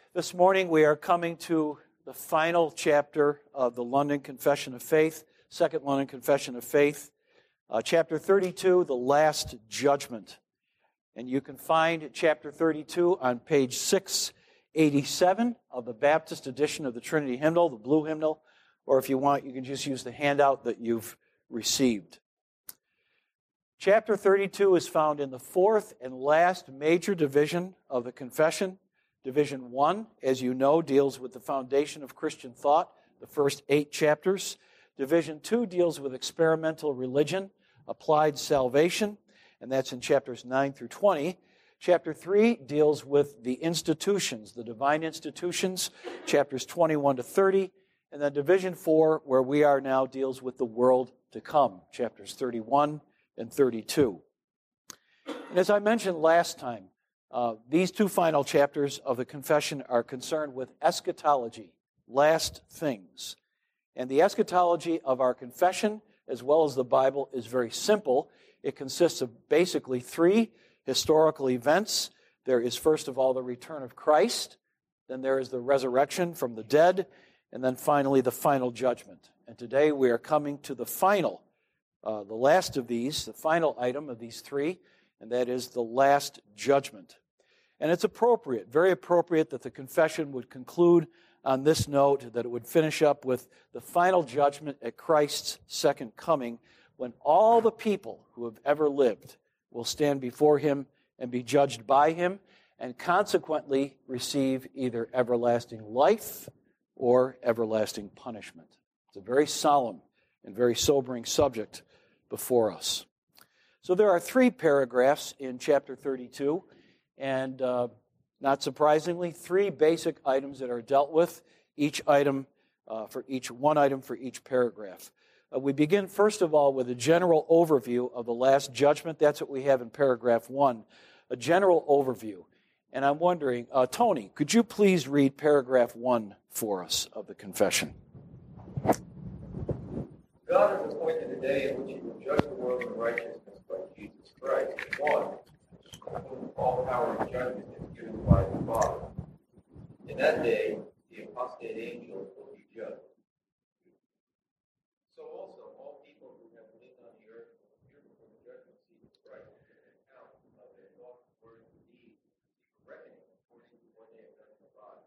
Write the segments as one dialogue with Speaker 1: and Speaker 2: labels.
Speaker 1: This morning we are coming to the final chapter of the London Confession of Faith, Second London Confession of Faith, chapter 32, The Last Judgment. And you can find chapter 32 on page 687 of the Baptist edition of the Trinity Hymnal, the blue hymnal, or if you want, you can just use the handout that you've received. Chapter 32 is found in the fourth and last major division of the confession. Division 1, as you know, deals with the foundation of Christian thought, the first 8 chapters. Division 2 deals with experimental religion, applied salvation, and that's in chapters 9 through 20. Chapter 3 deals with the institutions, the divine institutions, chapters 21 to 30. And then Division 4, where we are now, deals with the world to come, chapters 31 and 32. And as I mentioned last time, these 2 final chapters of the confession are concerned with eschatology, last things. And the eschatology of our confession, as well as the Bible, is very simple. It consists of basically 3 historical events. There is, first of all, the return of Christ. Then there is the resurrection from the dead. And then finally, the final judgment. And today we are coming to the final, the last of these, the final item of these 3, and that is the last judgment. And it's appropriate, very appropriate, that the confession would conclude on this note, that it would finish up with the final judgment at Christ's second coming, when all the people who have ever lived will stand before Him and be judged by Him, and consequently receive either everlasting life or everlasting punishment. It's a very solemn and very sobering subject before us. So there are 3 paragraphs in chapter 32, and not surprisingly, 3 basic items that are dealt with, one item for each paragraph. We begin, first of all, with a general overview of the last judgment. That's what we have in paragraph 1, a general overview. And I'm wondering, Tony, could you please read paragraph 1 for us of the confession?
Speaker 2: God has appointed a day in which He will judge the world in righteousness by Jesus Christ, one, whom all power and judgment is given by the Father. In that day, the apostate angels will be judged. So also, all people who have lived on the earth will appear before the judgment seat of Christ to give an account of their thoughts, words, and deeds, to reckoning according to what they have done in the body.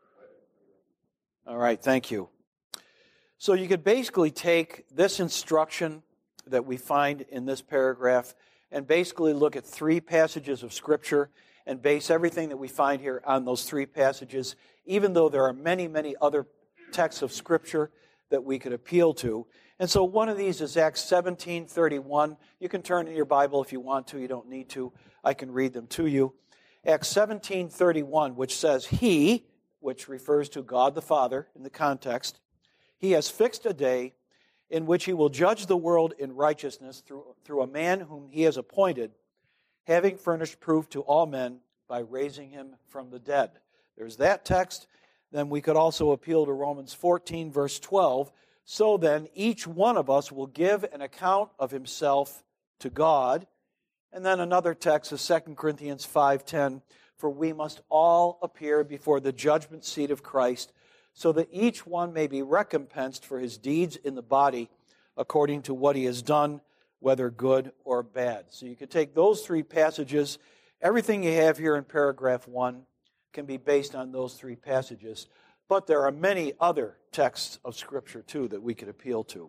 Speaker 1: All right, thank you. So you could basically take this instruction that we find in this paragraph and basically look at 3 passages of Scripture and base everything that we find here on those 3 passages, even though there are many, many other texts of Scripture that we could appeal to. And so one of these is Acts 17:31. You can turn in your Bible if you want to. You don't need to. I can read them to you. Acts 17:31, which says, He, which refers to God the Father in the context, He has fixed a day in which He will judge the world in righteousness through a man whom He has appointed, having furnished proof to all men by raising Him from the dead. There's that text. Then we could also appeal to Romans 14, verse 12. So then, each one of us will give an account of himself to God. And then another text is 2 Corinthians 5:10. For we must all appear before the judgment seat of Christ, so that each one may be recompensed for his deeds in the body, according to what he has done, whether good or bad. So you could take those 3 passages. Everything you have here in paragraph 1 can be based on those 3 passages. But there are many other texts of Scripture, too, that we could appeal to.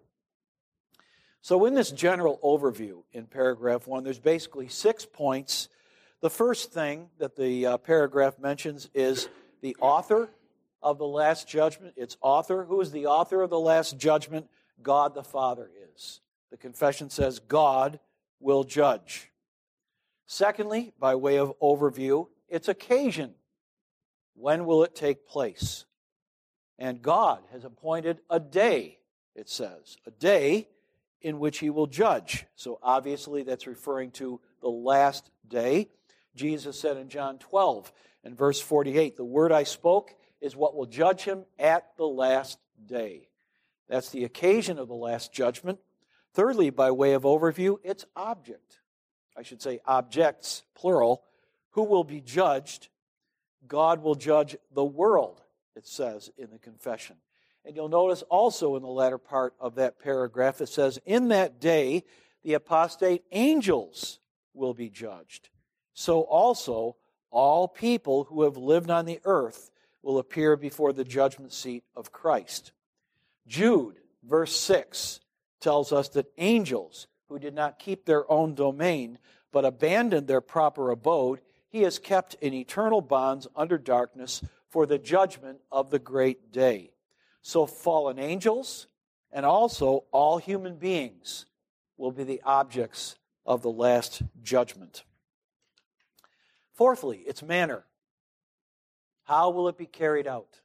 Speaker 1: So in this general overview in paragraph 1, there's basically 6 points. The first thing that the paragraph mentions is the author of the last judgment. Its author. Who is the author of the last judgment? God the Father is. The confession says God will judge. Secondly, by way of overview, its occasion. When will it take place? And God has appointed a day, it says. A day in which He will judge. So obviously that's referring to the last day. Jesus said in John 12 and verse 48, the word I spoke is what will judge him at the last day. That's the occasion of the last judgment. Thirdly, by way of overview, its object. I should say objects, plural, who will be judged. God will judge the world, it says in the confession. And you'll notice also in the latter part of that paragraph, it says, in that day, the apostate angels will be judged. So also, all people who have lived on the earth will appear before the judgment seat of Christ. Jude, verse 6, tells us that angels who did not keep their own domain, but abandoned their proper abode, he has kept in eternal bonds under darkness for the judgment of the great day. So fallen angels and also all human beings will be the objects of the last judgment. Fourthly, its manner. How will it be carried out?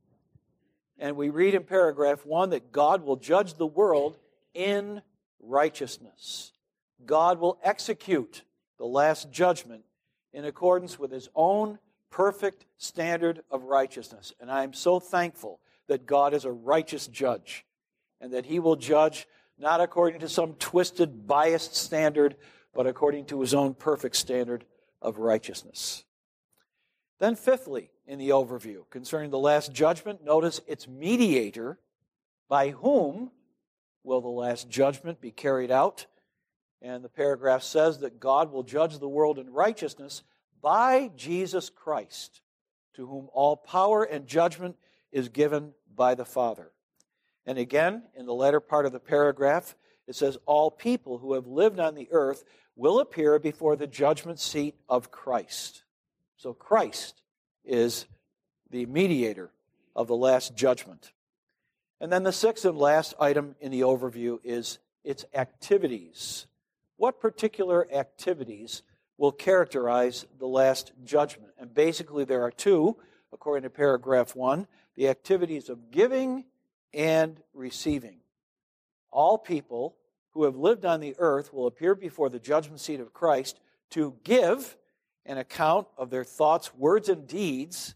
Speaker 1: And we read in paragraph 1 that God will judge the world in righteousness. God will execute the last judgment in accordance with his own perfect standard of righteousness. And I am so thankful that God is a righteous judge and that he will judge not according to some twisted, biased standard, but according to his own perfect standard of righteousness. Then fifthly, in the overview concerning the last judgment, notice its mediator. By whom will the last judgment be carried out? And the paragraph says that God will judge the world in righteousness by Jesus Christ, to whom all power and judgment is given by the Father. And again, in the latter part of the paragraph, it says, all people who have lived on the earth will appear before the judgment seat of Christ. So Christ is the mediator of the last judgment. And then the sixth and last item in the overview is its activities. What particular activities will characterize the last judgment? And basically there are two, according to paragraph 1, the activities of giving and receiving. All people who have lived on the earth will appear before the judgment seat of Christ to give an account of their thoughts, words, and deeds,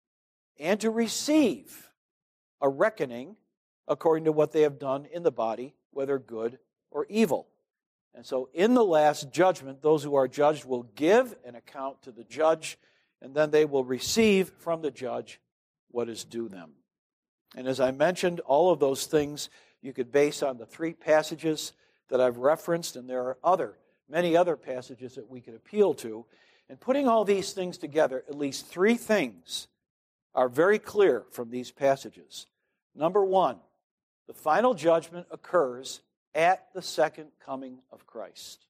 Speaker 1: and to receive a reckoning according to what they have done in the body, whether good or evil. And so in the last judgment, those who are judged will give an account to the judge, and then they will receive from the judge what is due them. And as I mentioned, all of those things you could base on the three passages that I've referenced, and there are many other passages that we could appeal to. And putting all these things together, at least three things are very clear from these passages. Number one, the final judgment occurs at the second coming of Christ.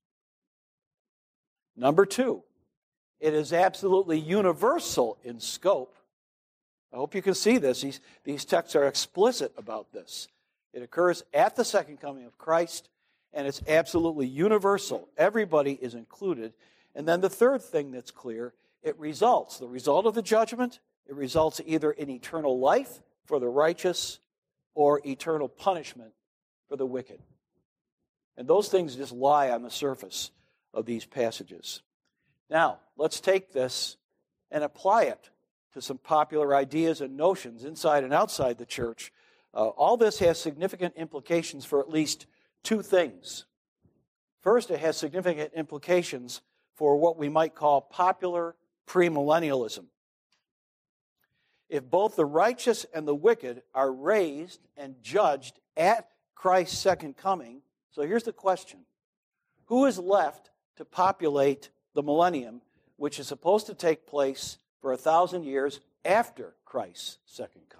Speaker 1: Number two, it is absolutely universal in scope. I hope you can see this. These texts are explicit about this. It occurs at the second coming of Christ, and it's absolutely universal. Everybody is included. And then the third thing that's clear, the result of the judgment, it results either in eternal life for the righteous or eternal punishment for the wicked. And those things just lie on the surface of these passages. Now, let's take this and apply it to some popular ideas and notions inside and outside the church. All this has significant implications for at least two things. First, it has significant implications for what we might call popular premillennialism. If both the righteous and the wicked are raised and judged at Christ's second coming, so here's the question. Who is left to populate the millennium, which is supposed to take place for 1,000 years after Christ's second coming?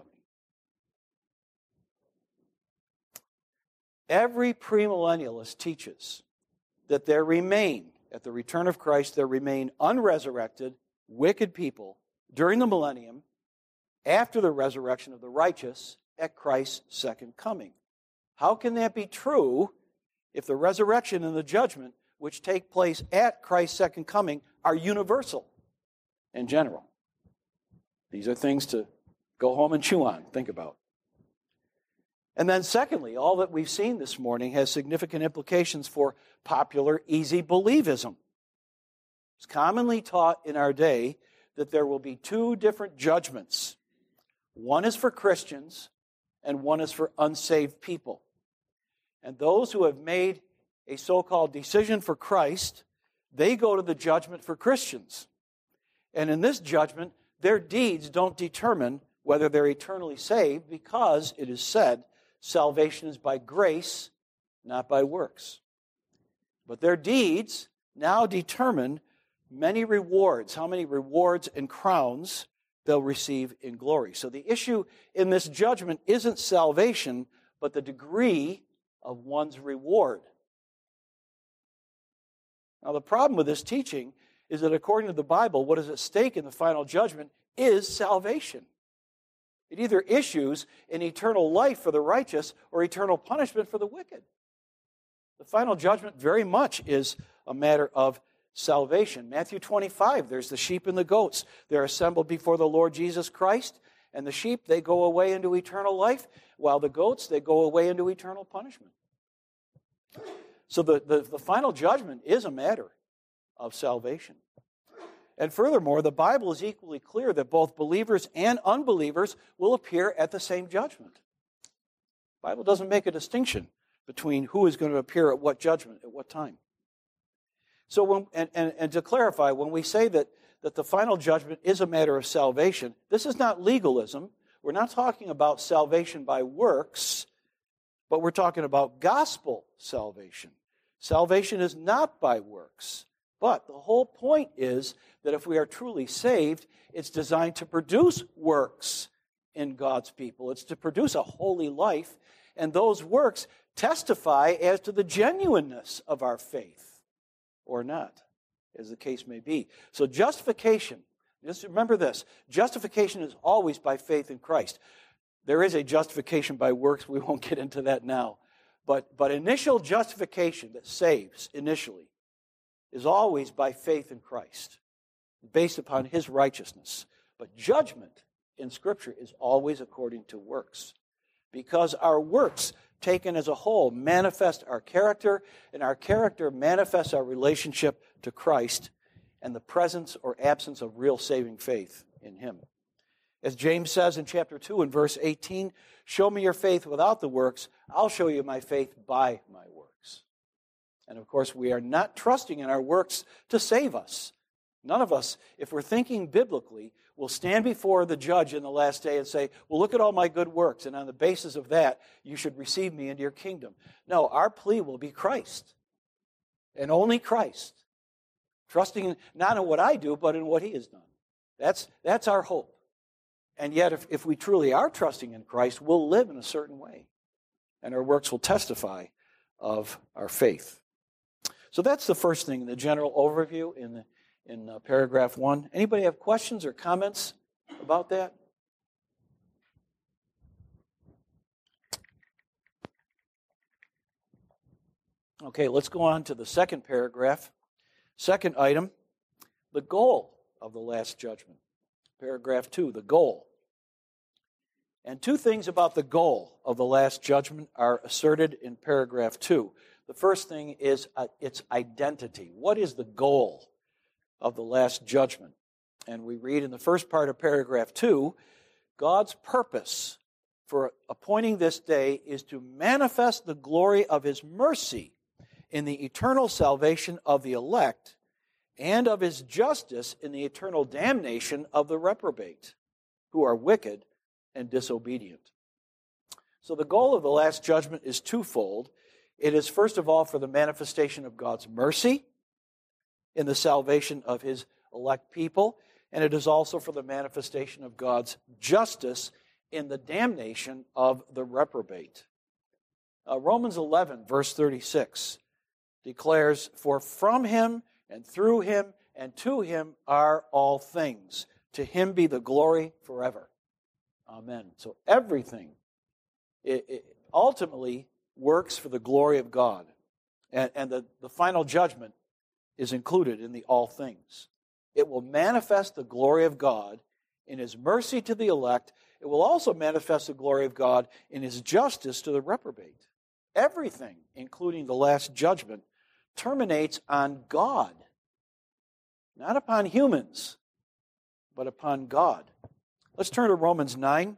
Speaker 1: Every premillennialist teaches that there remain, at the return of Christ, there remain unresurrected, wicked people during the millennium after the resurrection of the righteous at Christ's second coming. How can that be true if the resurrection and the judgment which take place at Christ's second coming are universal and general? These are things to go home and chew on, think about. And then secondly, all that we've seen this morning has significant implications for popular easy believism. It's commonly taught in our day that there will be two different judgments. One is for Christians and one is for unsaved people. And those who have made a so-called decision for Christ, they go to the judgment for Christians. And in this judgment, their deeds don't determine whether they're eternally saved, because it is said, salvation is by grace, not by works. But their deeds now determine many rewards, how many rewards and crowns they'll receive in glory. So the issue in this judgment isn't salvation, but the degree of one's reward. Now, the problem with this teaching is that according to the Bible, what is at stake in the final judgment is salvation. It either issues an eternal life for the righteous or eternal punishment for the wicked. The final judgment very much is a matter of salvation. Matthew 25, there's the sheep and the goats. They're assembled before the Lord Jesus Christ, and the sheep, they go away into eternal life, while the goats, they go away into eternal punishment. So the final judgment is a matter of salvation. And furthermore, the Bible is equally clear that both believers and unbelievers will appear at the same judgment. The Bible doesn't make a distinction between who is going to appear at what judgment, at what time. So, and to clarify, when we say that the final judgment is a matter of salvation, this is not legalism. We're not talking about salvation by works, but we're talking about gospel salvation. Salvation is not by works. But the whole point is that if we are truly saved, it's designed to produce works in God's people. It's to produce a holy life, and those works testify as to the genuineness of our faith, or not, as the case may be. So justification, just remember this, justification is always by faith in Christ. There is a justification by works. We won't get into that now. But initial justification that saves initially is always by faith in Christ, based upon His righteousness. But judgment in Scripture is always according to works, because our works, taken as a whole, manifest our character, and our character manifests our relationship to Christ and the presence or absence of real saving faith in Him. As James says in chapter 2 and verse 18, show me your faith without the works, I'll show you my faith by my works. And of course, we are not trusting in our works to save us. None of us, if we're thinking biblically, will stand before the judge in the last day and say, well, look at all my good works, and on the basis of that, you should receive me into your kingdom. No, our plea will be Christ, and only Christ. Trusting not in what I do, but in what He has done. That's our hope. And yet, if we truly are trusting in Christ, we'll live in a certain way, and our works will testify of our faith. So that's the first thing, the general overview in paragraph 1. Anybody have questions or comments about that? Okay, let's go on to the second paragraph. Second item, the goal of the last judgment. Paragraph 2, the goal. And two things about the goal of the last judgment are asserted in paragraph 2. The first thing is its identity. What is the goal of the last judgment? And we read in the first part of paragraph 2, God's purpose for appointing this day is to manifest the glory of His mercy in the eternal salvation of the elect, and of His justice in the eternal damnation of the reprobate, who are wicked and disobedient. So the goal of the last judgment is twofold. It is, first of all, for the manifestation of God's mercy in the salvation of His elect people, and it is also for the manifestation of God's justice in the damnation of the reprobate. Romans 11, verse 36, declares, for from Him and through Him and to Him are all things. To Him be the glory forever. Amen. So everything it ultimately works for the glory of God. And the final judgment is included in the all things. It will manifest the glory of God in His mercy to the elect. It will also manifest the glory of God in His justice to the reprobate. Everything, including the last judgment, terminates on God. Not upon humans, but upon God. Let's turn to Romans 9.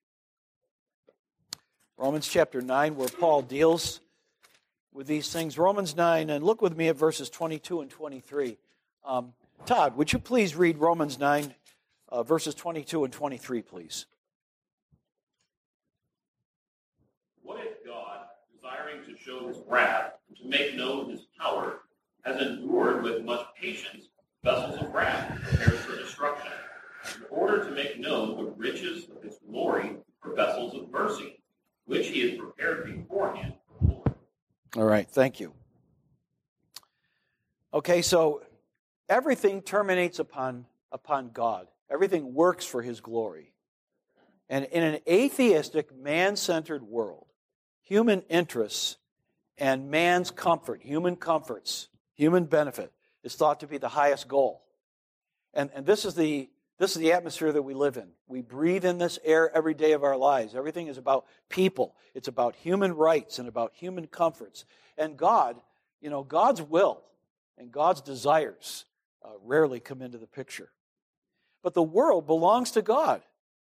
Speaker 1: Romans chapter 9, where Paul deals with these things. Romans 9, and look with me at verses 22 and 23. Todd, would you please read Romans 9, verses 22 and 23, please.
Speaker 3: What if God, desiring to show his wrath, to make known his power, has endured with much patience vessels of wrath prepared for destruction, in order to make known the riches of his glory for vessels of mercy, which he has prepared beforehand for the Lord?
Speaker 1: All right, thank you. Okay, so everything terminates upon God. Everything works for his glory. And in an atheistic, man-centered world, human interests and man's comfort, human comforts, human benefit is thought to be the highest goal. And this is the atmosphere that we live in. We breathe in this air every day of our lives. Everything is about people. It's about human rights and about human comforts. And God, God's will and God's desires rarely come into the picture. But the world belongs to God.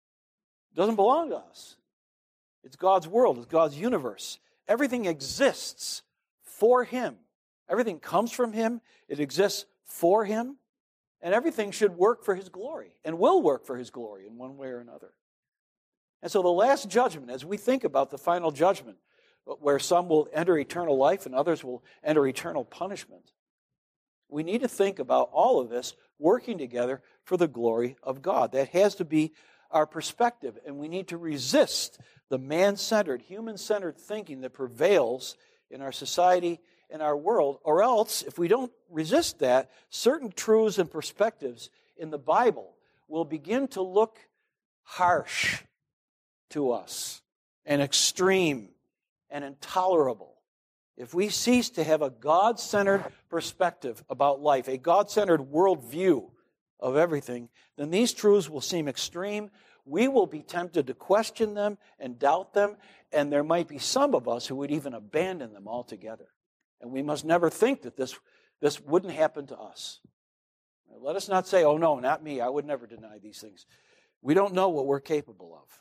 Speaker 1: It doesn't belong to us. It's God's world. It's God's universe. Everything exists for him. Everything comes from him. It exists for him. And everything should work for his glory and will work for his glory in one way or another. And so the last judgment, as we think about the final judgment, where some will enter eternal life and others will enter eternal punishment, we need to think about all of this working together for the glory of God. That has to be our perspective, and we need to resist the man-centered, human-centered thinking that prevails in our society and our world, or else, if we don't resist that, certain truths and perspectives in the Bible will begin to look harsh to us and extreme and intolerable. If we cease to have a God-centered perspective about life, a God-centered worldview of everything, then these truths will seem extreme. We will be tempted to question them and doubt them, and there might be some of us who would even abandon them altogether. And we must never think that this wouldn't happen to us. Let us not say, oh no, not me, I would never deny these things. We don't know what we're capable of.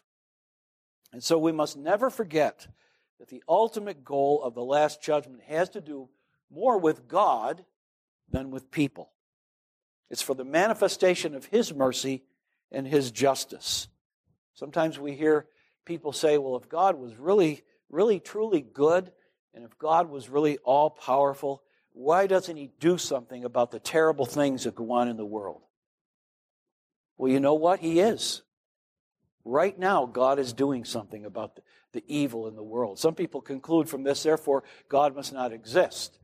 Speaker 1: And so we must never forget that the ultimate goal of the last judgment has to do more with God than with people. It's for the manifestation of his mercy and his justice. Sometimes we hear people say, well, if God was really, really, truly good, and if God was really all-powerful, why doesn't he do something about the terrible things that go on in the world? Well, you know what? He is. Right now, God is doing something about the evil in the world. Some people conclude from this, therefore, God must not exist.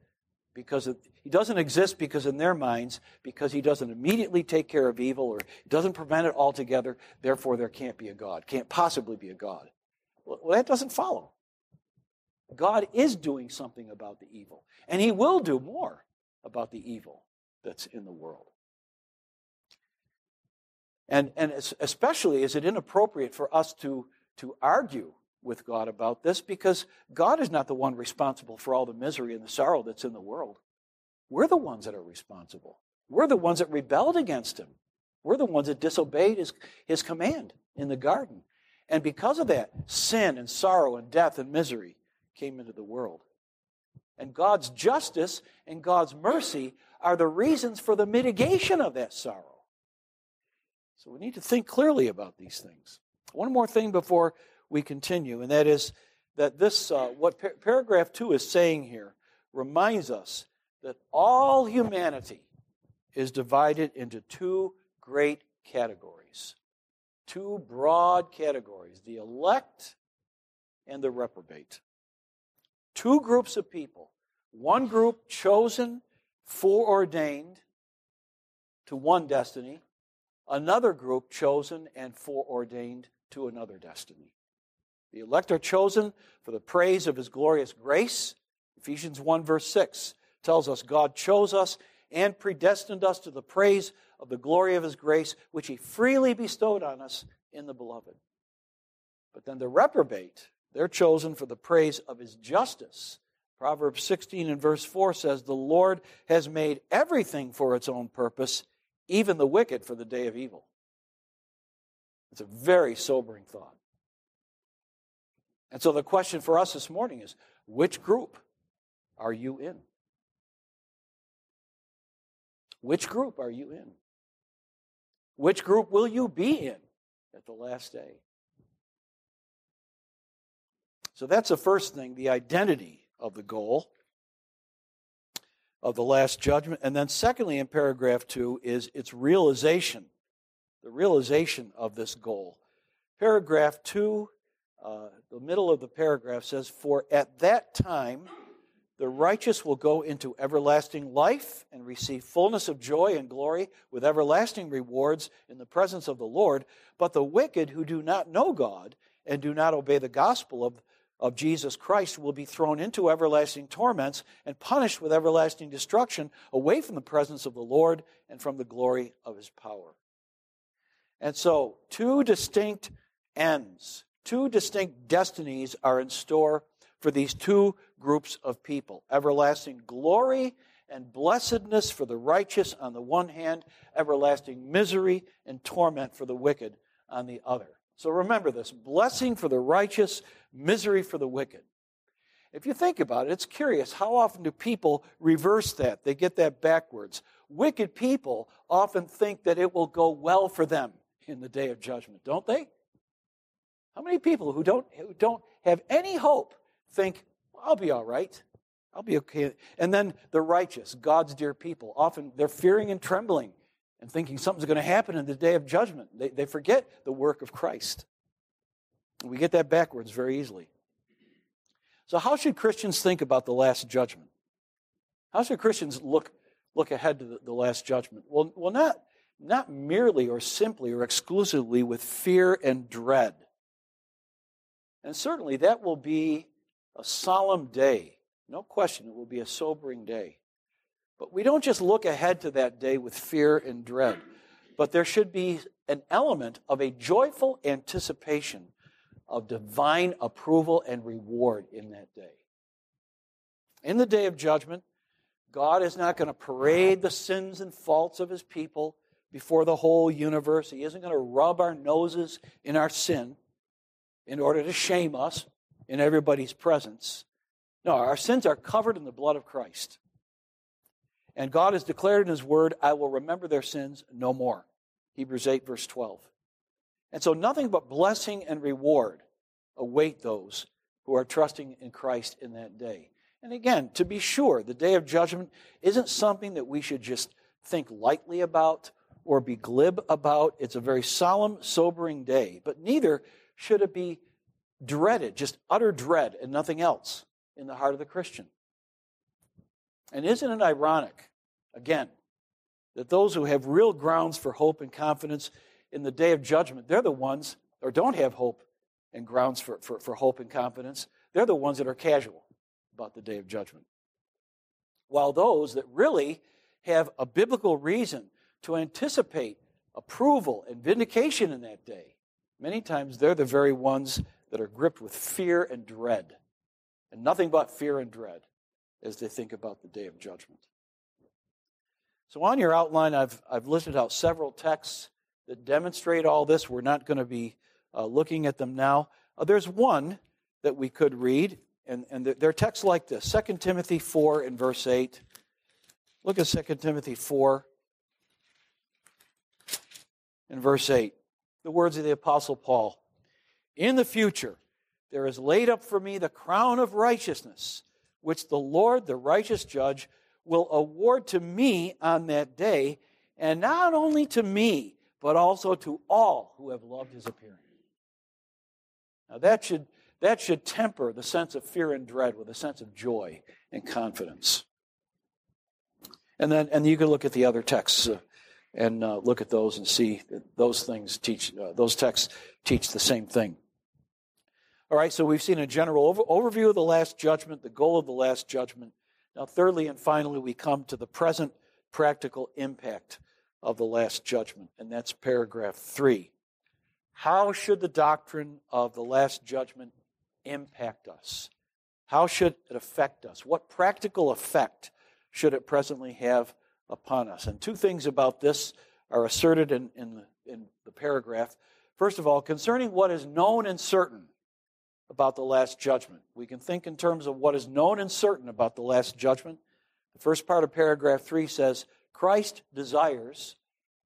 Speaker 1: He doesn't exist because in their minds, because he doesn't immediately take care of evil or doesn't prevent it altogether, therefore there can't be a God, can't possibly be a God. Well, that doesn't follow. God is doing something about the evil, and he will do more about the evil that's in the world. And especially is it inappropriate for us to argue with God about this, because God is not the one responsible for all the misery and the sorrow that's in the world. We're the ones that are responsible. We're the ones that rebelled against him. We're the ones that disobeyed his command in the garden. And because of that, sin and sorrow and death and misery came into the world. And God's justice and God's mercy are the reasons for the mitigation of that sorrow. So we need to think clearly about these things. One more thing before we continue, and that is that this, what paragraph 2 is saying here, reminds us that all humanity is divided into two great categories, two broad categories, the elect and the reprobate. Two groups of people, one group chosen, foreordained to one destiny, another group chosen and foreordained to another destiny. The elect are chosen for the praise of his glorious grace. Ephesians 1 verse 6 tells us God chose us and predestined us to the praise of the glory of his grace, which he freely bestowed on us in the beloved. But then the reprobate, they're chosen for the praise of his justice. Proverbs 16 and verse 4 says, the Lord has made everything for its own purpose, even the wicked for the day of evil. It's a very sobering thought. And so the question for us this morning is, which group are you in? Which group are you in? Which group will you be in at the last day? So that's the first thing, the identity of the goal of the last judgment. And then secondly, in paragraph 2, is its realization, the realization of this goal. Paragraph 2, the middle of the paragraph says, "For at that time the righteous will go into everlasting life and receive fullness of joy and glory with everlasting rewards in the presence of the Lord. But the wicked who do not know God and do not obey the gospel of Jesus Christ will be thrown into everlasting torments and punished with everlasting destruction away from the presence of the Lord and from the glory of his power." And so, two distinct ends, two distinct destinies are in store for these two groups of people. Everlasting glory and blessedness for the righteous on the one hand, everlasting misery and torment for the wicked on the other. So remember this, blessing for the righteous, misery for the wicked. If you think about it, it's curious, how often do people reverse that? They get that backwards. Wicked people often think that it will go well for them in the day of judgment, don't they? How many people who don't have any hope think, well, I'll be all right, I'll be okay. And then the righteous, God's dear people, often they're fearing and trembling and thinking something's going to happen in the day of judgment. They forget the work of Christ. We get that backwards very easily. So how should Christians think about the last judgment? How should Christians look ahead to the last judgment? Well, not merely or simply or exclusively with fear and dread. And certainly that will be a solemn day. No question, it will be a sobering day. But we don't just look ahead to that day with fear and dread, but there should be an element of a joyful anticipation of divine approval and reward in that day. In the day of judgment, God is not going to parade the sins and faults of his people before the whole universe. He isn't going to rub our noses in our sin in order to shame us in everybody's presence. No, our sins are covered in the blood of Christ. And God has declared in his word, I will remember their sins no more. Hebrews 8, verse 12. And so nothing but blessing and reward await those who are trusting in Christ in that day. And again, to be sure, the day of judgment isn't something that we should just think lightly about or be glib about. It's a very solemn, sobering day. But neither should it be dreaded, just utter dread and nothing else in the heart of the Christian. And isn't it ironic, again, that those who have real grounds for hope and confidence in the day of judgment, they're the ones, or don't have hope and grounds for hope and confidence, they're the ones that are casual about the day of judgment. While those that really have a biblical reason to anticipate approval and vindication in that day, many times they're the very ones that are gripped with fear and dread, and nothing but fear and dread as they think about the day of judgment. So on your outline, I've listed out several texts that demonstrate all this. We're not going to be looking at them now. There's one that we could read, and they're texts like this. 2 Timothy 4 in verse 8. Look at 2 Timothy 4 in verse 8. The words of the Apostle Paul. In the future, there is laid up for me the crown of righteousness, which the Lord, the righteous judge, will award to me on that day, and not only to me, but also to all who have loved his appearing. Now that should temper the sense of fear and dread with a sense of joy and confidence. And you can look at the other texts and look at those and see that those texts teach the same thing. All right, so we've seen a general overview of the last judgment, the goal of the last judgment. Now, thirdly and finally, we come to the present practical impact of the last judgment, and that's paragraph 3. How should the doctrine of the last judgment impact us? How should it affect us? What practical effect should it presently have upon us? And two things about this are asserted in the paragraph. First of all, concerning what is known and certain about the last judgment. We can think in terms of what is known and certain about the last judgment. The first part of paragraph 3 says, Christ desires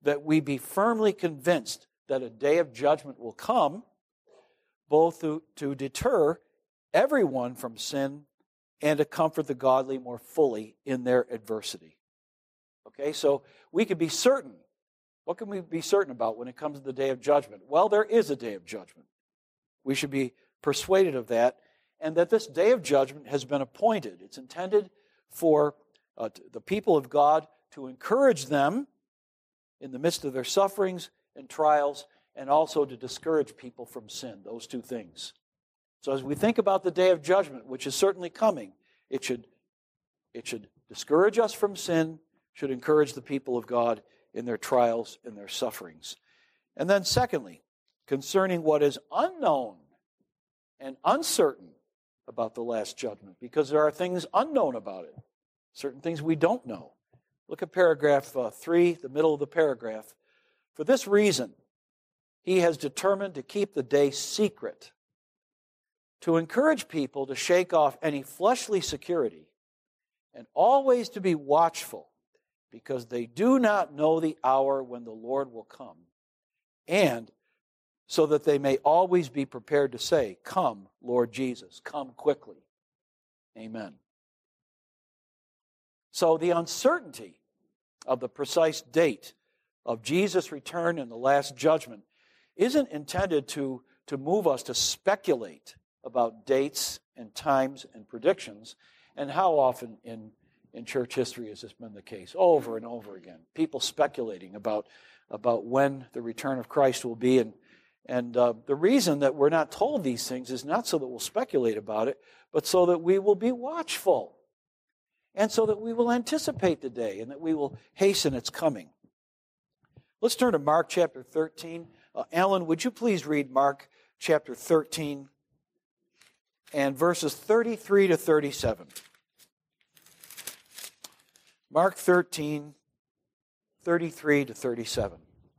Speaker 1: that we be firmly convinced that a day of judgment will come, both to deter everyone from sin and to comfort the godly more fully in their adversity. Okay, so we can be certain. What can we be certain about when it comes to the day of judgment? Well, there is a day of judgment. We should be persuaded of that, and that this day of judgment has been appointed. It's intended for the people of God to encourage them in the midst of their sufferings and trials, and also to discourage people from sin, those two things. So as we think about the day of judgment, which is certainly coming, it should discourage us from sin, should encourage the people of God in their trials and their sufferings. And then secondly, concerning what is unknown and uncertain about the last judgment, because there are things unknown about it, certain things we don't know. Look at paragraph 3, the middle of the paragraph. For this reason, he has determined to keep the day secret, to encourage people to shake off any fleshly security and always to be watchful, because they do not know the hour when the Lord will come, and so that they may always be prepared to say, "Come, Lord Jesus, come quickly." Amen. So the uncertainty of the precise date of Jesus' return and the last judgment isn't intended to move us to speculate about dates and times and predictions. And how often in church history has this been the case? Over and over again. People speculating about when the return of Christ will be. And the reason that we're not told these things is not so that we'll speculate about it, but so that we will be watchful. And so that we will anticipate the day and that we will hasten its coming. Let's turn to Mark chapter 13. Alan, would you please read Mark chapter 13 and verses 33 to 37. Mark 13, 33 to 37.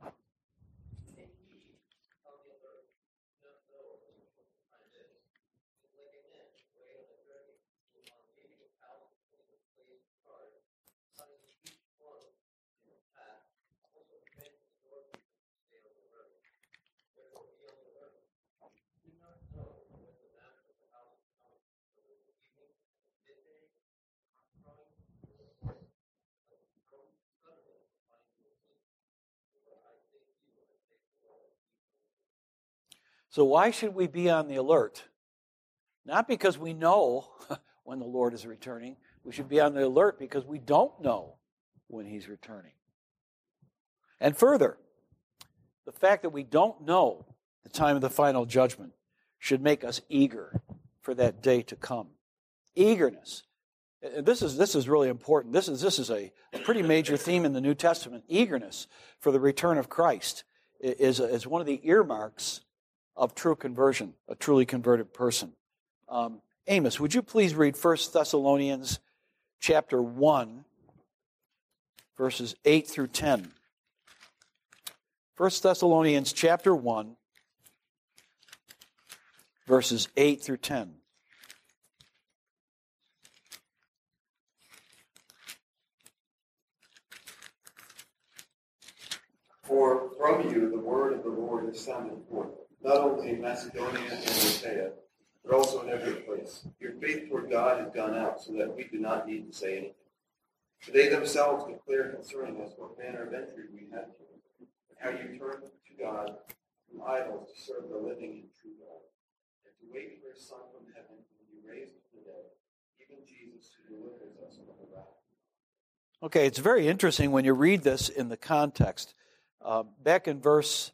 Speaker 1: So why should we be on the alert? Not because we know when the Lord is returning. We should be on the alert because we don't know when He's returning. And further, the fact that we don't know the time of the final judgment should make us eager for that day to come. Eagerness. This is really important. This is a pretty major theme in the New Testament. Eagerness for the return of Christ is one of the earmarks of true conversion, a truly converted person. Amos, would you please read 1 Thessalonians chapter 1, verses 8 through 10. 1 Thessalonians chapter 1, verses 8 through 10.
Speaker 4: For from you the word of the Lord is sounded forth, not only in Macedonia and Achaia, but also in every place. Your faith toward God has gone out, so that we do not need to say anything. For they themselves declare concerning us what manner of entry we had to you, and how you turned to God from idols to serve the living and true God, and to wait for His Son from heaven, whom you raised from the dead, even Jesus, who delivers us from the wrath.
Speaker 1: Okay, it's very interesting when you read this in the context. Back in verse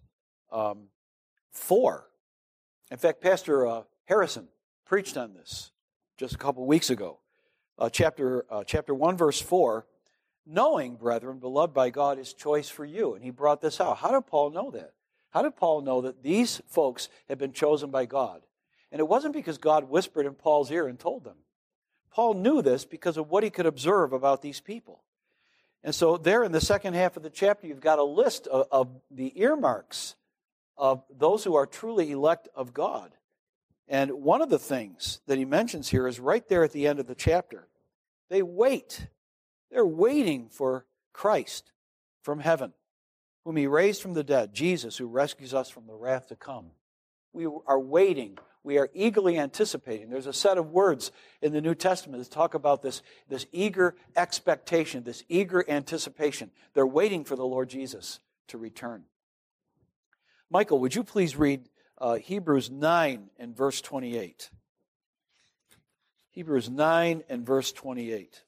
Speaker 1: 4. In fact, Pastor Harrison preached on this just a couple weeks ago. Chapter 1, verse 4, knowing, brethren, beloved by God, His choice for you. And he brought this out. How did Paul know that? How did Paul know that these folks had been chosen by God? And it wasn't because God whispered in Paul's ear and told them. Paul knew this because of what he could observe about these people. And so there in the second half of the chapter, you've got a list of the earmarks of those who are truly elect of God. And one of the things that he mentions here is right there at the end of the chapter. They wait. They're waiting for Christ from heaven. whom he raised from the dead, Jesus, who rescues us from the wrath to come. We are waiting. We are eagerly anticipating. There's a set of words in the New Testament that talk about this eager expectation, this eager anticipation. They're waiting for the Lord Jesus to return. Michael, would you please read Hebrews 9 and verse 28? Hebrews 9 and verse 28.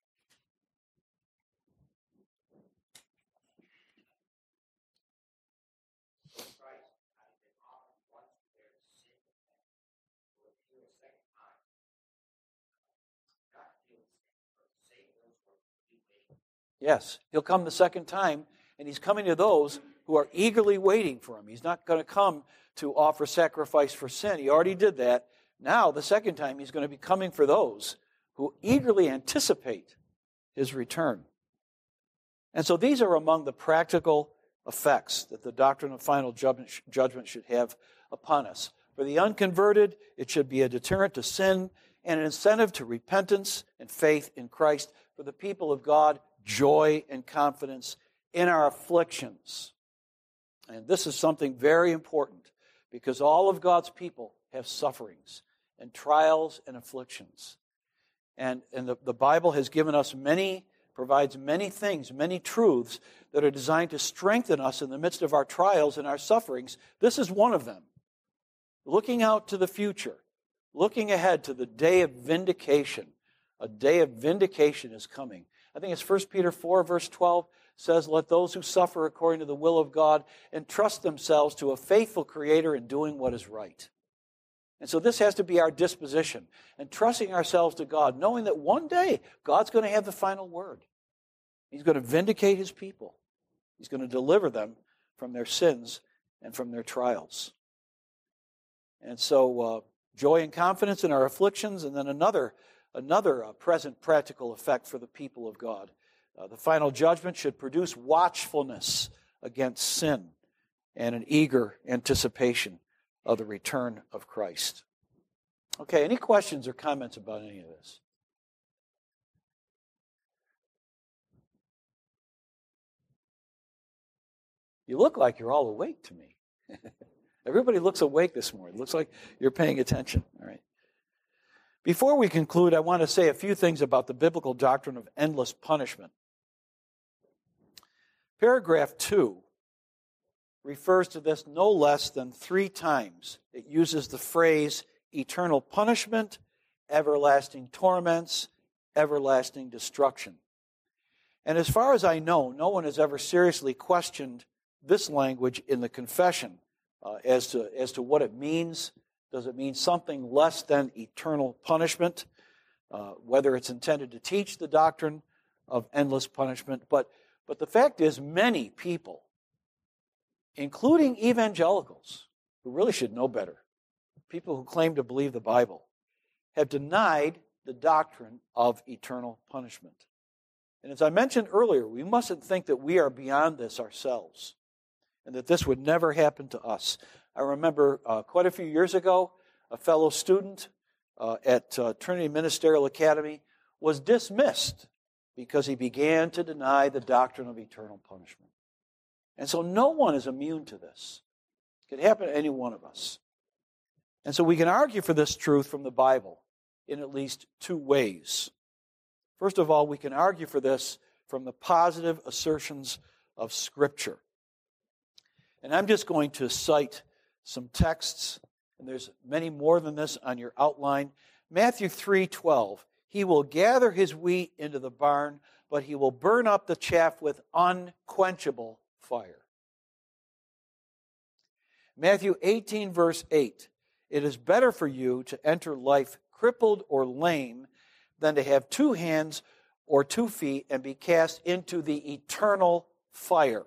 Speaker 1: Yes, he'll come the second time, and he's coming to those who are eagerly waiting for him. He's not going to come to offer sacrifice for sin. He already did that. Now, the second time, he's going to be coming for those who eagerly anticipate his return. And so these are among the practical effects that the doctrine of final judgment should have upon us. For the unconverted, it should be a deterrent to sin and an incentive to repentance and faith in Christ. For the people of God, joy and confidence in our afflictions. And this is something very important because all of God's people have sufferings and trials and afflictions. And the Bible has given us provides many things, many truths that are designed to strengthen us in the midst of our trials and our sufferings. This is one of them. Looking out to the future, looking ahead to the day of vindication. A day of vindication is coming. I think it's 1 Peter 4, verse 12, says, "Let those who suffer according to the will of God entrust themselves to a faithful Creator in doing what is right." And so this has to be our disposition, entrusting ourselves to God, knowing that one day God's going to have the final word. He's going to vindicate His people. He's going to deliver them from their sins and from their trials. And so joy and confidence in our afflictions, and then another present practical effect for the people of God. The final judgment should produce watchfulness against sin and an eager anticipation of the return of Christ. Okay, any questions or comments about any of this? You look like you're all awake to me. Everybody looks awake this morning. It looks like you're paying attention. All right. Before we conclude, I want to say a few things about the biblical doctrine of endless punishment. Paragraph 2 refers to this no less than 3 times. It uses the phrase eternal punishment, everlasting torments, everlasting destruction. And as far as I know, no one has ever seriously questioned this language in the confession as to what it means. Does it mean something less than eternal punishment? Whether it's intended to teach the doctrine of endless punishment. But the fact is, many people, including evangelicals, who really should know better, people who claim to believe the Bible, have denied the doctrine of eternal punishment. And as I mentioned earlier, we mustn't think that we are beyond this ourselves and that this would never happen to us. I remember quite a few years ago, a fellow student at Trinity Ministerial Academy was dismissed because he began to deny the doctrine of eternal punishment. And so no one is immune to this. It could happen to any one of us. And so we can argue for this truth from the Bible in at least 2 ways. First of all, we can argue for this from the positive assertions of Scripture. And I'm just going to cite some texts, and there's many more than this on your outline. Matthew 3:12, "He will gather his wheat into the barn, but he will burn up the chaff with unquenchable fire." Matthew 18, verse 8, "It is better for you to enter life crippled or lame than to have 2 hands or 2 feet and be cast into the eternal fire."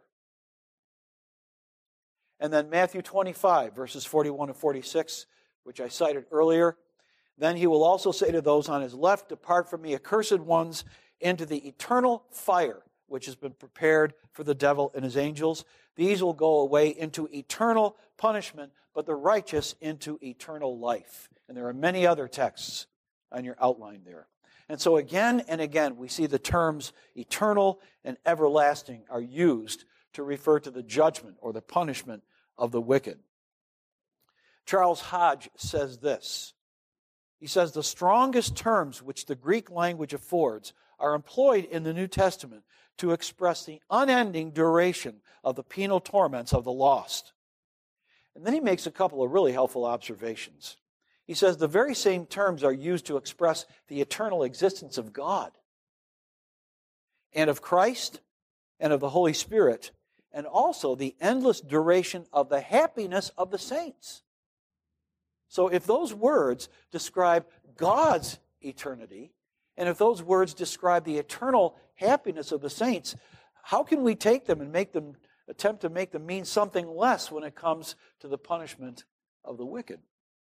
Speaker 1: And then Matthew 25, verses 41 and 46, which I cited earlier. "Then he will also say to those on his left, 'Depart from me, accursed ones, into the eternal fire, which has been prepared for the devil and his angels. These will go away into eternal punishment, but the righteous into eternal life.'" And there are many other texts on your outline there. And so again and again, we see the terms eternal and everlasting are used to refer to the judgment or the punishment of the wicked. Charles Hodge says this. He says, the strongest terms which the Greek language affords are employed in the New Testament to express the unending duration of the penal torments of the lost. And then he makes a couple of really helpful observations. He says the very same terms are used to express the eternal existence of God and of Christ and of the Holy Spirit, and also the endless duration of the happiness of the saints. So if those words describe God's eternity, and if those words describe the eternal happiness of the saints, how can we take them and attempt to make them mean something less when it comes to the punishment of the wicked?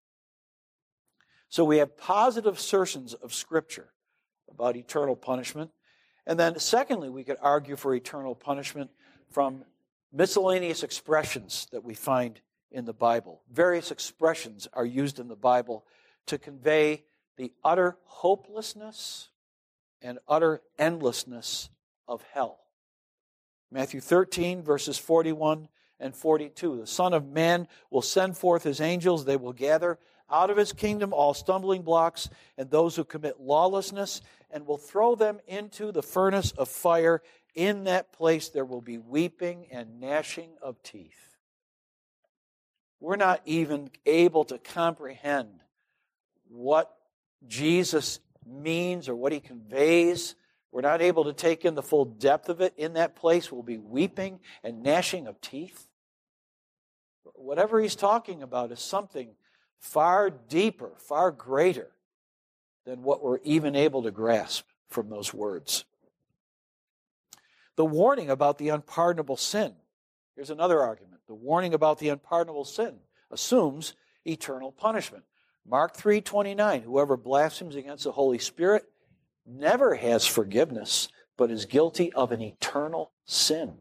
Speaker 1: So we have positive assertions of Scripture about eternal punishment. And then secondly, we could argue for eternal punishment from miscellaneous expressions that we find in the Bible. Various expressions are used in the Bible to convey the utter hopelessness and utter endlessness of hell. Matthew 13, verses 41 and 42. The Son of Man will send forth his angels. They will gather out of his kingdom all stumbling blocks and those who commit lawlessness, and will throw them into the furnace of fire. In that place there will be weeping and gnashing of teeth. We're not even able to comprehend what Jesus means or what he conveys. We're not able to take in the full depth of it. In that place will be weeping and gnashing of teeth. Whatever he's talking about is something far deeper, far greater than what we're even able to grasp from those words. The warning about the unpardonable sin. Here's another argument. The warning about the unpardonable sin assumes eternal punishment. Mark 3:29, whoever blasphemes against the Holy Spirit never has forgiveness, but is guilty of an eternal sin.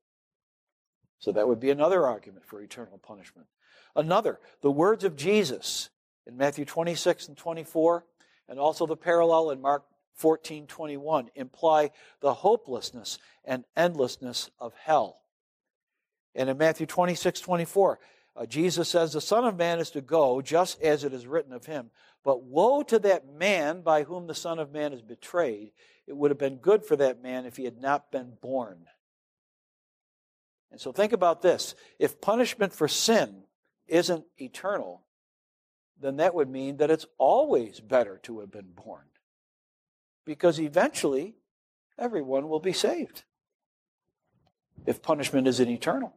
Speaker 1: So that would be another argument for eternal punishment. Another, the words of Jesus in Matthew 26 and 24, and also the parallel in Mark 14:21, imply the hopelessness and endlessness of hell. And in Matthew 26:24, Jesus says, the Son of Man is to go just as it is written of him. But woe to that man by whom the Son of Man is betrayed. It would have been good for that man if he had not been born. And so think about this. If punishment for sin isn't eternal, then that would mean that it's always better to have been born. Because eventually, everyone will be saved if punishment isn't eternal.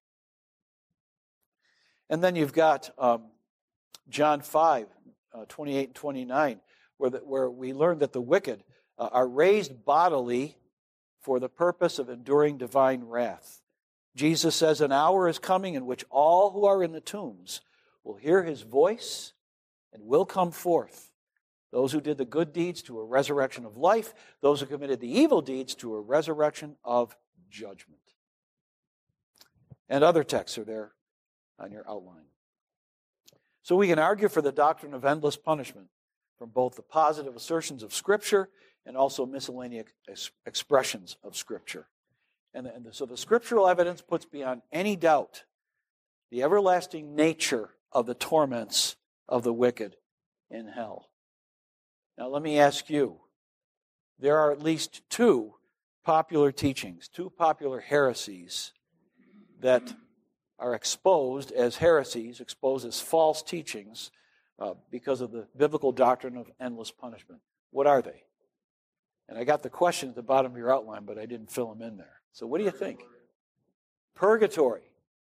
Speaker 1: And then you've got John 5, 28 and 29, where we learn that the wicked are raised bodily for the purpose of enduring divine wrath. Jesus says, an hour is coming in which all who are in the tombs will hear his voice and will come forth. Those who did the good deeds to a resurrection of life, those who committed the evil deeds to a resurrection of judgment. And other texts are there on your outline. So we can argue for the doctrine of endless punishment from both the positive assertions of Scripture and also miscellaneous expressions of Scripture. And so the scriptural evidence puts beyond any doubt the everlasting nature of the torments of the wicked in hell. Now let me ask you, there are at least two popular teachings, two popular heresies that are exposed as heresies, exposed as false teachings because of the biblical doctrine of endless punishment. What are they? And I got the question at the bottom of your outline, but I didn't fill them in there. So what do you think? Purgatory.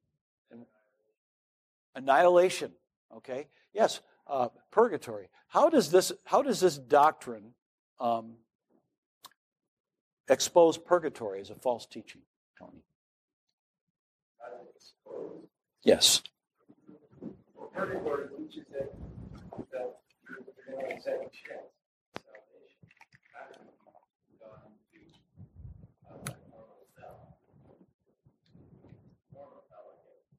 Speaker 1: Annihilation. Okay? Yes, purgatory. How does this doctrine expose purgatory as a false teaching, Tony? Yes.
Speaker 2: Purgatory teaches that you're going to second chance salvation after you've gone to normal hell. Normal hell,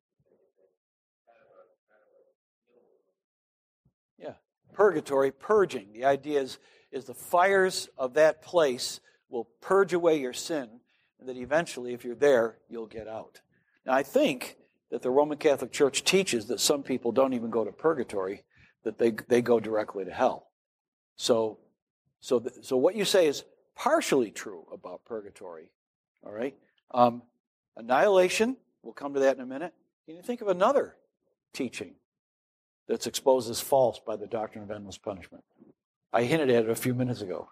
Speaker 1: Yeah. Purgatory, purging. The idea is the fires of that place will purge away your sin. and that eventually, if you're there, you'll get out. Now, I think that the Roman Catholic Church teaches that some people don't even go to purgatory, that they go directly to hell. So what you say is partially true about purgatory, all right? Annihilation, we'll come to that in a minute. Can you think of another teaching that's exposed as false by the doctrine of endless punishment? I hinted at it a few minutes ago.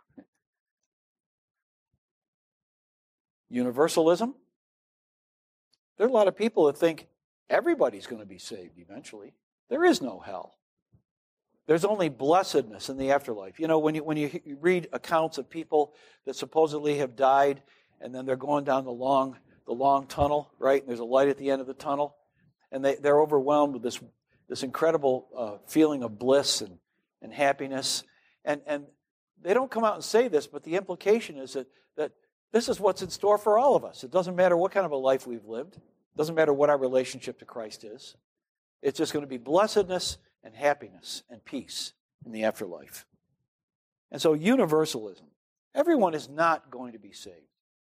Speaker 1: Universalism. There are a lot of people that think everybody's going to be saved eventually. There is no hell. There's only blessedness in the afterlife. You know, when you read accounts of people that supposedly have died, and then they're going down the long tunnel, right? And there's a light at the end of the tunnel, and they're overwhelmed with this incredible feeling of bliss and happiness. And they don't come out and say this, but the implication is that this is what's in store for all of us. It doesn't matter what kind of a life we've lived. It doesn't matter what our relationship to Christ is. It's just going to be blessedness and happiness and peace in the afterlife. And so universalism. Everyone is not going to be saved.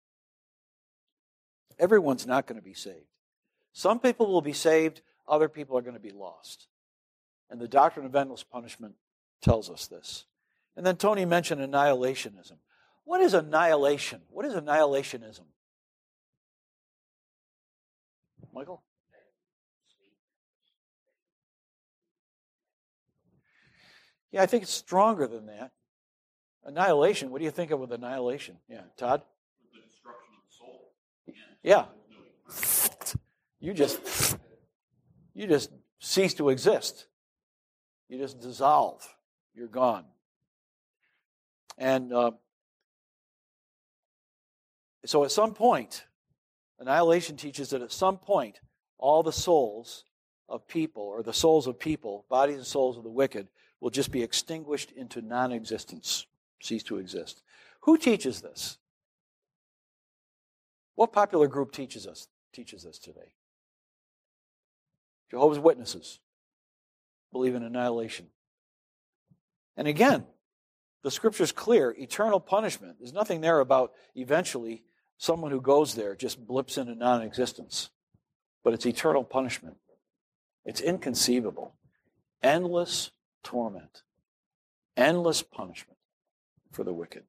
Speaker 1: Everyone's not going to be saved. Some people will be saved, other people are going to be lost. And the doctrine of endless punishment tells us this. And then Tony mentioned annihilationism. What is annihilation? What is annihilationism? Michael? Yeah, I think it's stronger than that. Annihilation, what do you think of with annihilation? Yeah, Todd?
Speaker 3: The destruction of the soul.
Speaker 1: Yeah. You just cease to exist. You just dissolve. You're gone. And so at some point, annihilation teaches that at some point, all the souls of people, or the souls of people, bodies and souls of the wicked, will just be extinguished into non-existence, cease to exist. Who teaches this? What popular group teaches this today? Jehovah's Witnesses believe in annihilation. And again, the Scripture's clear, eternal punishment. There's nothing there about eventually someone who goes there just blips into non-existence. But it's eternal punishment. It's inconceivable. Endless torment. Endless punishment for the wicked.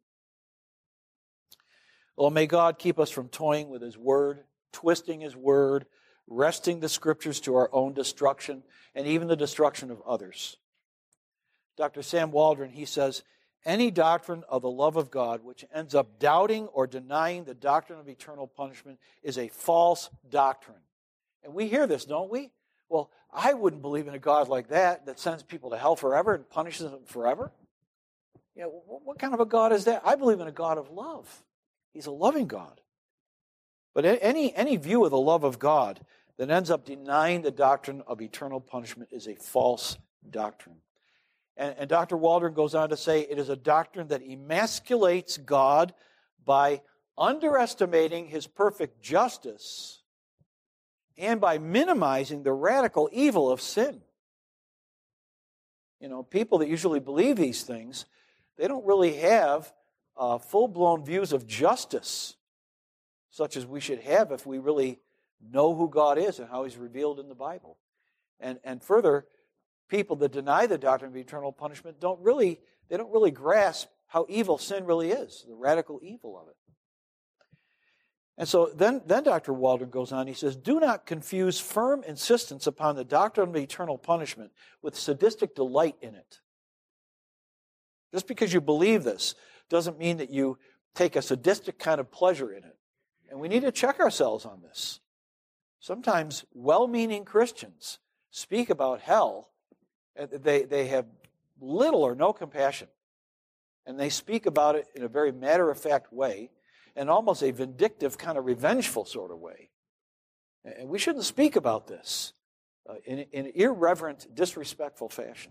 Speaker 1: Well, may God keep us from toying with His Word, twisting His Word, wresting the Scriptures to our own destruction, and even the destruction of others. Dr. Sam Waldron, he says, any doctrine of the love of God which ends up doubting or denying the doctrine of eternal punishment is a false doctrine. And we hear this, don't we? Well, I wouldn't believe in a God like that sends people to hell forever and punishes them forever. You know, what kind of a God is that? I believe in a God of love. He's a loving God. But any view of the love of God that ends up denying the doctrine of eternal punishment is a false doctrine. And Dr. Waldron goes on to say it is a doctrine that emasculates God by underestimating His perfect justice and by minimizing the radical evil of sin. You know, people that usually believe these things, they don't really have full-blown views of justice, such as we should have if we really know who God is and how He's revealed in the Bible. And further, people that deny the doctrine of eternal punishment don't really grasp how evil sin really is, the radical evil of it. And so then Dr. Waldron goes on, he says, do not confuse firm insistence upon the doctrine of eternal punishment with sadistic delight in it. Just because you believe this doesn't mean that you take a sadistic kind of pleasure in it. And we need to check ourselves on this. Sometimes well-meaning Christians speak about hell. They have little or no compassion. And they speak about it in a very matter-of-fact way, and almost a vindictive, kind of revengeful sort of way. And we shouldn't speak about this in an irreverent, disrespectful fashion.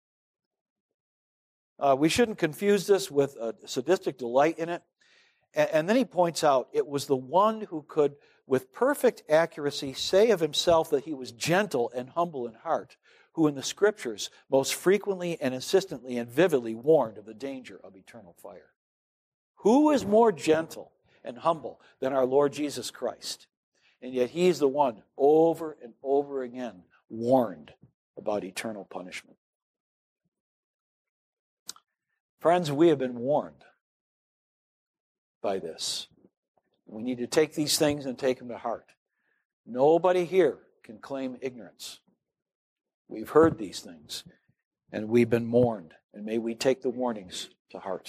Speaker 1: We shouldn't confuse this with a sadistic delight in it. And then he points out, it was the one who could, with perfect accuracy, say of himself that he was gentle and humble in heart, who in the Scriptures most frequently and insistently and vividly warned of the danger of eternal fire. Who is more gentle and humble than our Lord Jesus Christ. And yet he's the one over and over again warned about eternal punishment. Friends, we have been warned by this. We need to take these things and take them to heart. Nobody here can claim ignorance. We've heard these things, and we've been warned, and may we take the warnings to heart.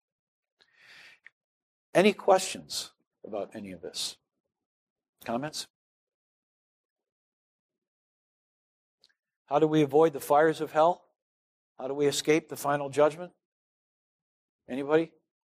Speaker 1: Any questions about any of this? Comments? How do we avoid the fires of hell? How do we escape the final judgment? Anybody?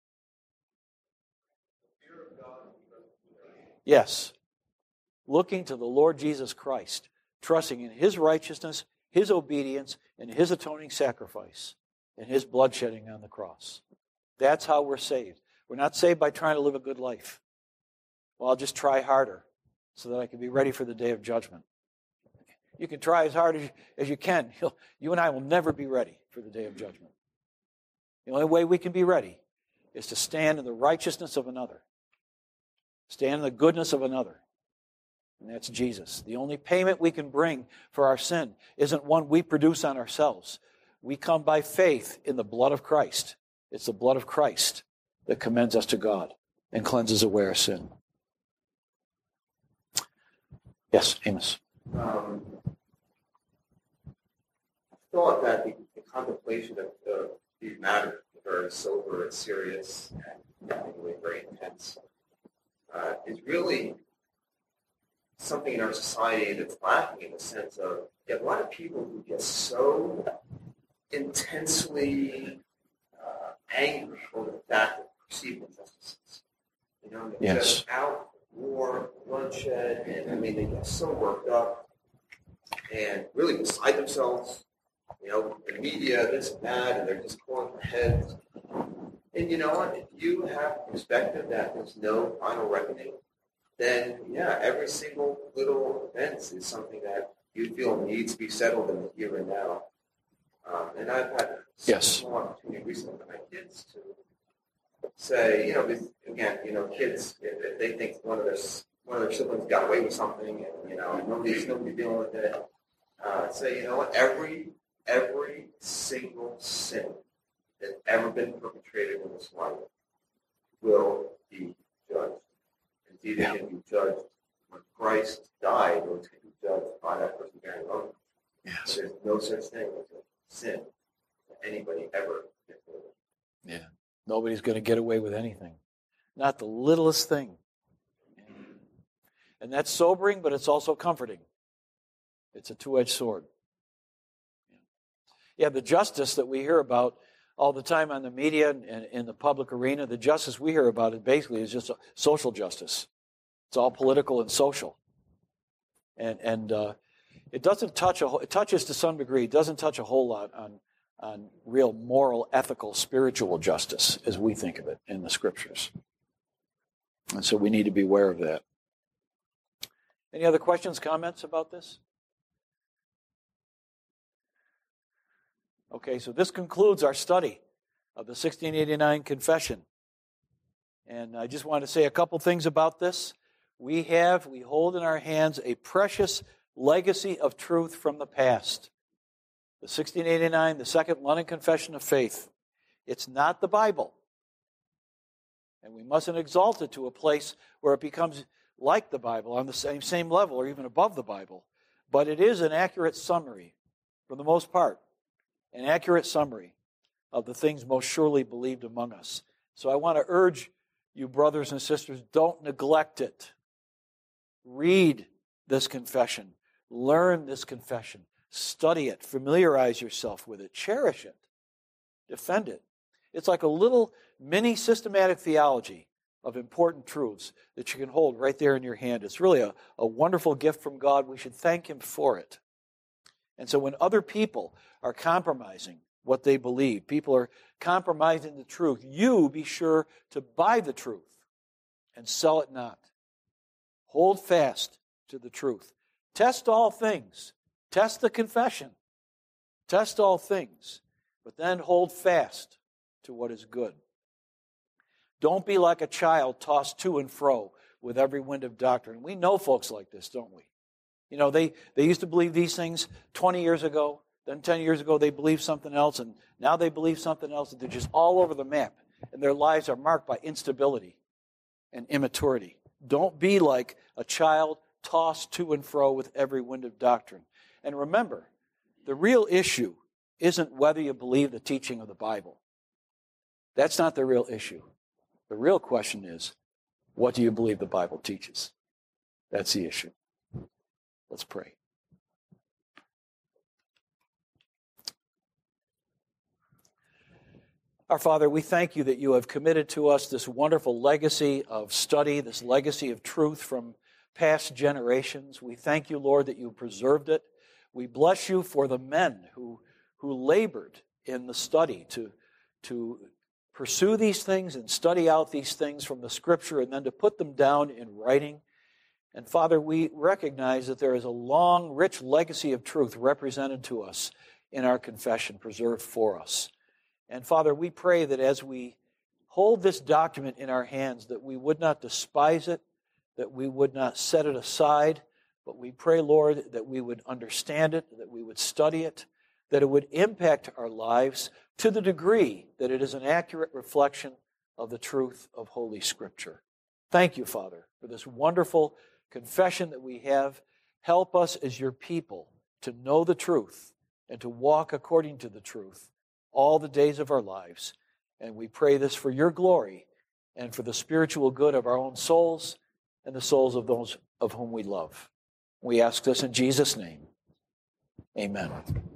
Speaker 1: Yes. Looking to the Lord Jesus Christ, trusting in His righteousness, His obedience, and His atoning sacrifice, and His bloodshedding on the cross. That's how we're saved. We're not saved by trying to live a good life. Well, I'll just try harder so that I can be ready for the day of judgment. You can try as hard as you can. You and I will never be ready for the day of judgment. The only way we can be ready is to stand in the righteousness of another. Stand in the goodness of another. And that's Jesus. The only payment we can bring for our sin isn't one we produce on ourselves. We come by faith in the blood of Christ. It's the blood of Christ that commends us to God and cleanses away our sin. Yes, Amos.
Speaker 5: I thought that the contemplation of these matters is very sober and serious and anyway very intense. Is really something in our society that's lacking in the sense of you have a lot of people who get so intensely angry over the fact of perceived injustices. You know, they're just out war, bloodshed, and I mean they get so worked up and really beside themselves. You know, the media, this and that, and they're just pulling their heads. And you know what? If you have the perspective that there's no final reckoning, then, yeah, every single little event is something that you feel needs to be settled in the here and now. And I've had some opportunity recently with my kids to say, you know, again, you know, kids, if they think one of their siblings got away with something and, you know, nobody's dealing with it, say, you know what, every single sin that's ever been perpetrated in this life will be judged. It's either going to be judged when Christ died, or it's going to be judged by that person bearing on. Yes. There's no such thing as a sin that anybody ever gets away with.
Speaker 1: Yeah. Nobody's going to get away with anything. Not the littlest thing. And that's sobering, but it's also comforting. It's a two-edged sword. Yeah, the justice that we hear about all the time on the media and in the public arena, the justice we hear about it basically is just social justice. It's all political and social. And it doesn't touch it touches to some degree. It doesn't touch a whole lot on real moral, ethical, spiritual justice as we think of it in the Scriptures. And so we need to be aware of that. Any other questions, comments about this? Okay, so this concludes our study of the 1689 Confession. And I just want to say a couple things about this. We hold in our hands a precious legacy of truth from the past. The 1689, the Second London Confession of Faith. It's not the Bible. And we mustn't exalt it to a place where it becomes like the Bible, on the same level or even above the Bible. But it is an accurate summary, for the most part, an accurate summary of the things most surely believed among us. So I want to urge you, brothers and sisters, don't neglect it. Read this confession. Learn this confession. Study it. Familiarize yourself with it. Cherish it. Defend it. It's like a little mini systematic theology of important truths that you can hold right there in your hand. It's really a wonderful gift from God. We should thank Him for it. And so when other people are compromising what they believe, people are compromising the truth, you be sure to buy the truth and sell it not. Hold fast to the truth. Test all things. Test the confession. Test all things. But then hold fast to what is good. Don't be like a child tossed to and fro with every wind of doctrine. We know folks like this, don't we? You know, they used to believe these things 20 years ago. Then 10 years ago, they believed something else. And now they believe something else. They're just all over the map. And their lives are marked by instability and immaturity. Don't be like a child tossed to and fro with every wind of doctrine. And remember, the real issue isn't whether you believe the teaching of the Bible. That's not the real issue. The real question is, what do you believe the Bible teaches? That's the issue. Let's pray. Our Father, we thank you that you have committed to us this wonderful legacy of study, this legacy of truth from past generations. We thank you, Lord, that you preserved it. We bless you for the men who labored in the study to pursue these things and study out these things from the Scripture and then to put them down in writing. And Father, we recognize that there is a long, rich legacy of truth represented to us in our confession, preserved for us. And Father, we pray that as we hold this document in our hands, that we would not despise it, that we would not set it aside, but we pray, Lord, that we would understand it, that we would study it, that it would impact our lives to the degree that it is an accurate reflection of the truth of Holy Scripture. Thank you, Father, for this wonderful confession that we have. Help us as your people to know the truth and to walk according to the truth all the days of our lives. And we pray this for your glory and for the spiritual good of our own souls and the souls of those of whom we love. We ask this in Jesus' name. Amen.